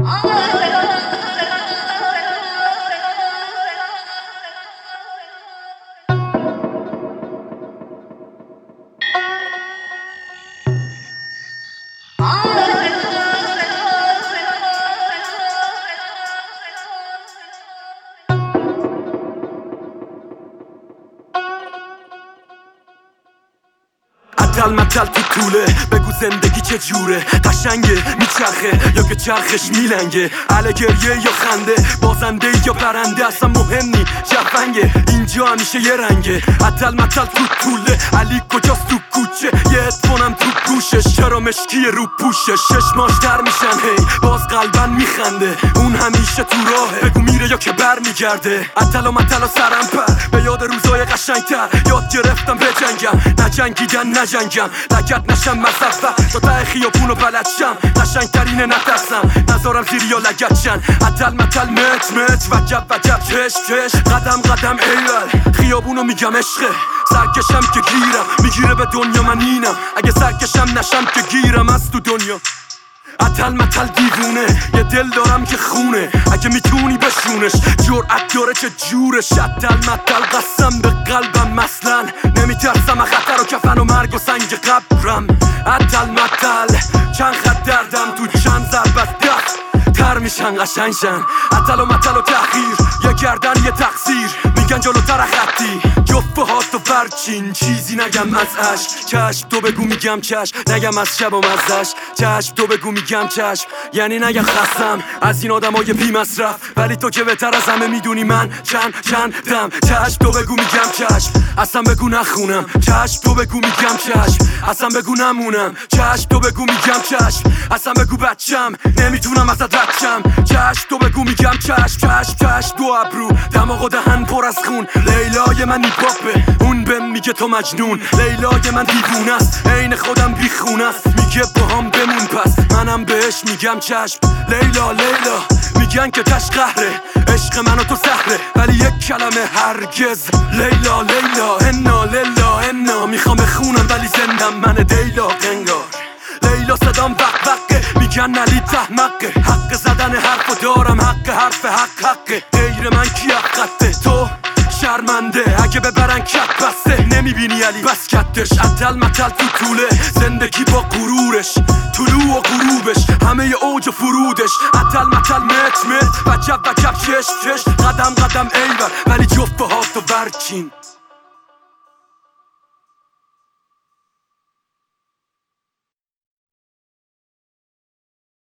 متل تو طوله بگو زندگی چه جوره، قشنگه میچرخه یا که چرخش میلنگه، اله گریه یا خنده، بازنده یا برنده، اصلا مهم نی جفنگه، اینجا همیشه یه رنگه. متل تو طوله، علی کجاست تو کوچه، یه هدفونم تو گوشش، چرا مشکی رو پوشش، چشماش در میشن هی باز قلبن میخنده، اون همیشه تو راهه، بگو میره یا که بر میگرده. متل و سرم پر به یاد روزای قشنگتر، یاد گرفتم بجنگم، نجنگیدن نجنگم، لگت نشم مصفه تا ته خیابونو بلد شم، قشنگترینه نترسم نذارم زیر یا لگت شن. متل مت وجب چش قدم ایول، خیابونو میگم عشقه، سرکشم که گیرم میگیره به دنیا، من اینم اگه سرکشم نشم که گیرم از تو دنیا. متل دیوونه، یه دل دارم که خونه، اگه میتونی بشونش، جرأت داره چه جورش. متل قسم به قلبم، مثلا نمیترسم از خطر و کفن و مرگ و سنگ قبرم. متل چند خط دردم تو چند ضربت تر میشن قشنگشن. متل و تحقیر، یه گردن یه تقصیر، میگن جلوتر خطی، جفه هاتو برچین، چیزی نگم از عشق، چشم تو بگو میگم چشم، نگم از شب و مزش، چشم تو بگو میگم چشم، یعنی نگم خستم از این آدمای بی مصرف، ولی تو که بهتر از همه میدونی من چندم. چشم تو بگو میگم چشم، اصلا بگو نخونم، چشم تو بگو میگم چشم، اصلا بگو نمونم، چشم تو بگو میگم چشم، اصلا بگو بچم نمیتونم ازت رد شم، چشم تو بگو میگم چشم دو ابرو، دماغ و دهن پر از خون، لیلای من نیپاپه، اون بهم میگه تو مجنون، لیلای من دیوونه است، عین خودم بیخونه است، میگه باهام بمون، پس منم بهش میگم چشم. لیلا میگن که تش قهره، عشق من و تو سهره، ولی یک کلمه هرگز. لیلا انا میخوام بخونم ولی زندم، من دیلا قنگار، لیلا صدام وقه، میگن علی تحمقه، حق زدن حرفو دارم، حرف حقه، غیر من کی حقته، تو شرمنده اگه ببرن کت بسته، نمیبینی علی بس کتش. متل تو طوله، زندگی با غرورش، طلوع و غروبش، همه اوج و فرودش. متل مت وجب چش قدم ایول، ولی جفه هاتو برچین.